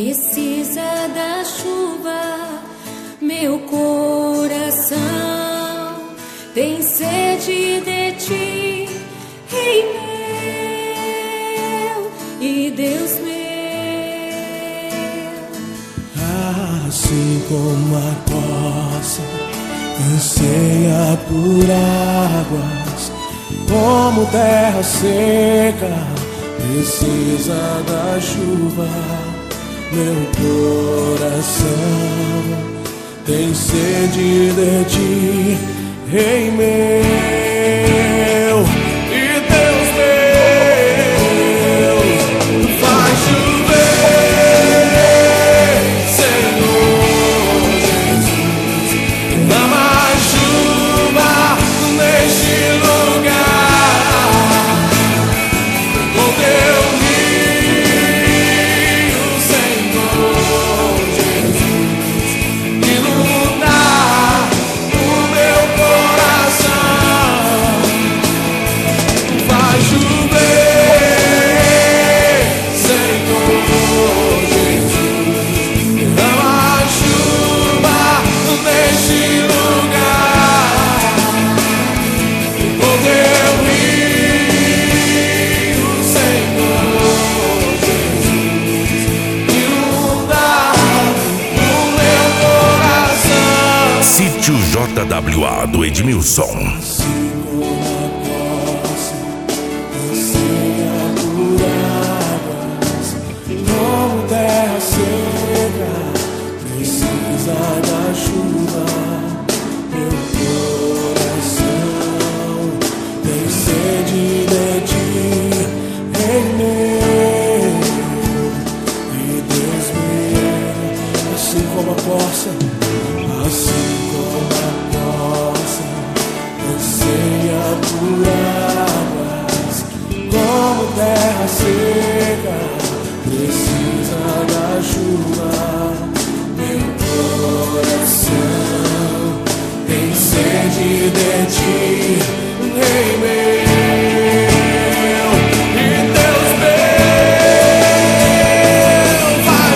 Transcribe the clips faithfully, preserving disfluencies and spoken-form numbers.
precisa da chuva, meu coração tem sede de ti, Rei meu e Deus meu. Assim como a costa anseia por águas, como terra seca precisa da chuva, meu coração tem sede de ti, Rei meu e Deus meu. Faz chover, Senhor Jesus, dá mais chuva neste lugar, com teu rio, Senhor Jesus, inundar o meu coração. Faz chover, Senhor Jesus, dá mais chuva neste lugar, com teu rio, Senhor Jesus, inundar o meu coração. Sítio J W A do Edmilson. Assim como a costa anseia por águas, como terra seca precisa da chuva, meu coração tem sede de ti, Rei meu e Deus meu. Assim como a costa, assim como a costa anseia por águas, como terra seca precisa da chuva, meu coração tem sede de ti, Rei meu e Deus meu. Faz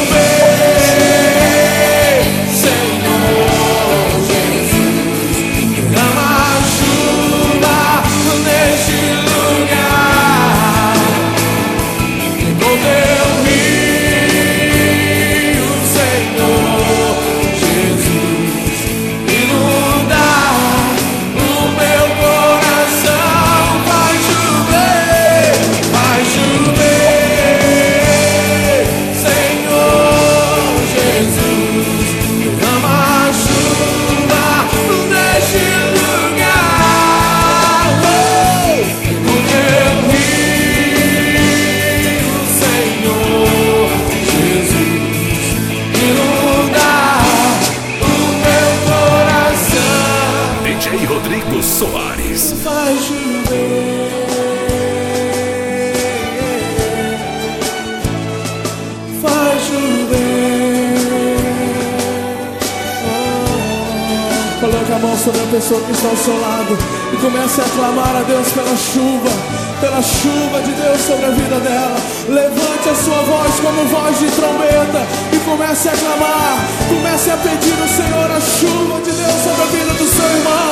chover, Senhor Jesus, dá mais chuva neste lugar, com teu rio, Senhor Jesus, inundar o meu coração. Faz chover, faz chover, Senhor Jesus, dá mais chuva neste lugar, com teu rio, Senhor Jesus, inundar o meu coração. D J Rodrigo Soares. Faz chover, faz chover. Oh. Coloque a mão sobre a pessoa que está ao seu lado e comece a clamar a Deus pela chuva, pela chuva de Deus sobre a vida dela. Levante a sua voz como voz de trombeta e comece a clamar, comece a pedir ao Senhor a chuva de Deus sobre a vida do seu irmão.